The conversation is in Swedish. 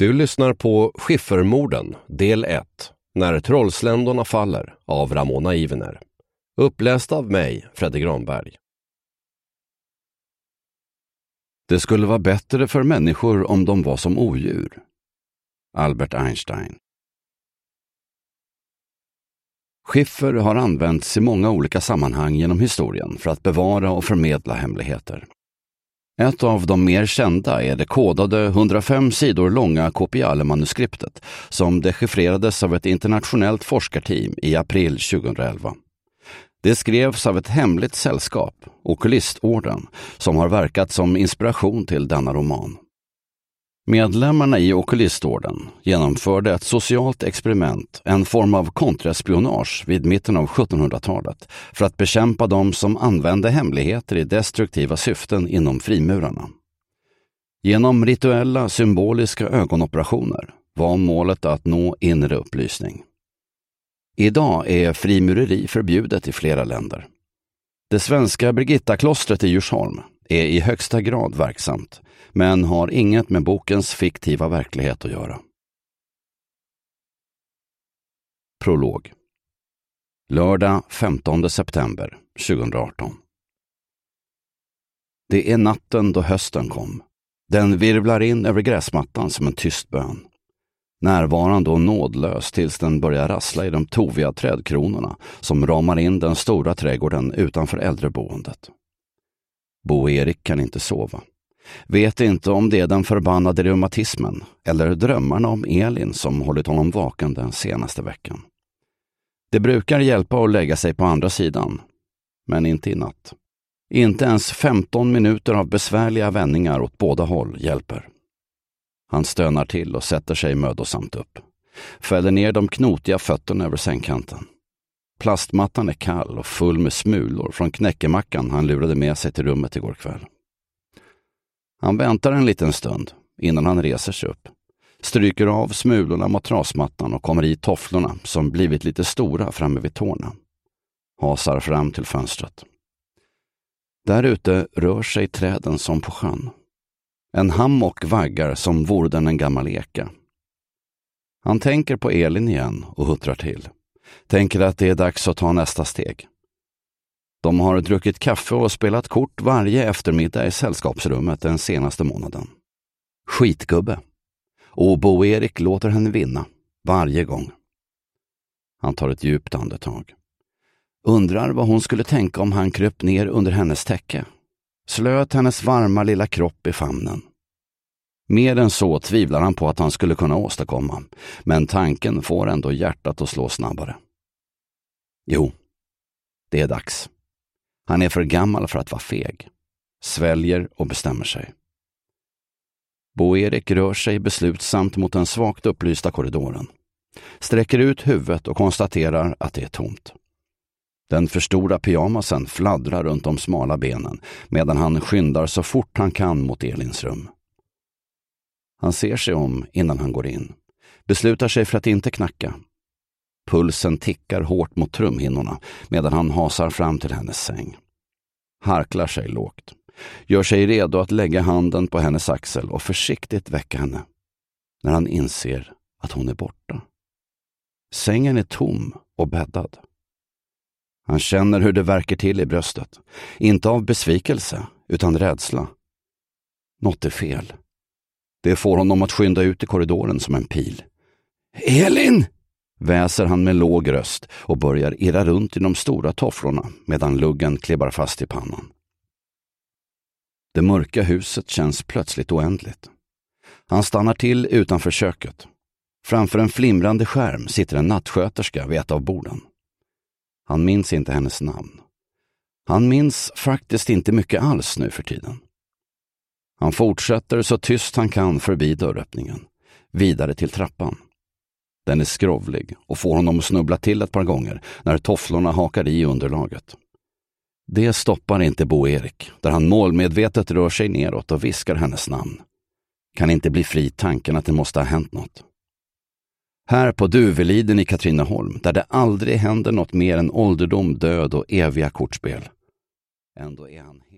Du lyssnar på Skiffermorden, del 1, När trollsländorna faller, av Ramona Ivener. Uppläst av mig, Fredrik Granberg. Det skulle vara bättre för människor om de var som odjur. Albert Einstein. Skiffer har använts i många olika sammanhang genom historien för att bevara och förmedla hemligheter. Ett av de mer kända är det kodade 105 sidor långa Kopiale-manuskriptet som dechiffrerades av ett internationellt forskarteam i april 2011. Det skrevs av ett hemligt sällskap, Okulistorden, som har verkat som inspiration till denna roman. Medlemmarna i Okulistorden genomförde ett socialt experiment, en form av kontraspionage vid mitten av 1700-talet, för att bekämpa dem som använde hemligheter i destruktiva syften inom frimurarna. Genom rituella, symboliska ögonoperationer var målet att nå inre upplysning. Idag är frimureri förbjudet i flera länder. Det svenska Birgitta-klostret i Djursholm är i högsta grad verksamt, men har inget med bokens fiktiva verklighet att göra. Prolog. Lördag 15 september 2018. Det är natten då hösten kom. Den virvlar in över gräsmattan som en tyst bön. Närvarande och nådlös tills den börjar rassla i de toviga trädkronorna som ramar in den stora trädgården utanför äldreboendet. Bo-Erik kan inte sova. Vet inte om det är den förbannade reumatismen eller drömmarna om Elin som hållit honom vaken den senaste veckan. Det brukar hjälpa att lägga sig på andra sidan, men inte i natt. Inte ens 15 minuter av besvärliga vändningar åt båda håll hjälper. Han stönar till och sätter sig mödosamt upp. Fäller ner de knotiga fötterna över sängkanten. Plastmattan är kall och full med smulor från knäckemackan han lurade med sig till rummet igår kväll. Han väntar en liten stund innan han reser sig upp. Stryker av smulorna mot trasmattan och kommer i tofflorna som blivit lite stora framme vid tårna. Hasar fram till fönstret. Där ute rör sig träden som på sjön. En hammock vaggar som vore den en gammal eka. Han tänker på Elin igen och huttrar till. Tänker att det är dags att ta nästa steg. De har druckit kaffe och spelat kort varje eftermiddag i sällskapsrummet den senaste månaden. Skitgubbe. Och Bo-Erik låter henne vinna varje gång. Han tar ett djupt andetag. Undrar vad hon skulle tänka om han kröp ner under hennes täcke. Slöt hennes varma lilla kropp i famnen. Mer än så tvivlar han på att han skulle kunna åstadkomma, men tanken får ändå hjärtat att slå snabbare. Jo, det är dags. Han är för gammal för att vara feg. Sväljer och bestämmer sig. Bo-Erik rör sig beslutsamt mot den svagt upplysta korridoren. Sträcker ut huvudet och konstaterar att det är tomt. Den för stora pyjamasen fladdrar runt de smala benen medan han skyndar så fort han kan mot Elins rum. Han ser sig om innan han går in. Beslutar sig för att inte knacka. Pulsen tickar hårt mot trumhinnorna medan han hasar fram till hennes säng. Harklar sig lågt. Gör sig redo att lägga handen på hennes axel och försiktigt väcka henne. När han inser att hon är borta. Sängen är tom och bäddad. Han känner hur det värker till i bröstet. Inte av besvikelse, utan rädsla. Något är fel. Det får honom att skynda ut i korridoren som en pil. Elin! Väser han med låg röst och börjar irra runt i de stora tofflorna medan luggen klibbar fast i pannan. Det mörka huset känns plötsligt oändligt. Han stannar till utanför köket. Framför en flimrande skärm sitter en nattsköterska vid ett av borden. Han minns inte hennes namn. Han minns faktiskt inte mycket alls nu för tiden. Han fortsätter så tyst han kan förbi dörröppningen. Vidare till trappan. Den är skrovlig och får honom att snubbla till ett par gånger när tofflorna hakar i underlaget. Det stoppar inte Bo-Erik, där han målmedvetet rör sig neråt och viskar hennes namn. Kan inte bli fri tanken att det måste ha hänt något. Här på Duveliden i Katrineholm, där det aldrig händer något mer än ålderdom, död och eviga kortspel. Ändå är han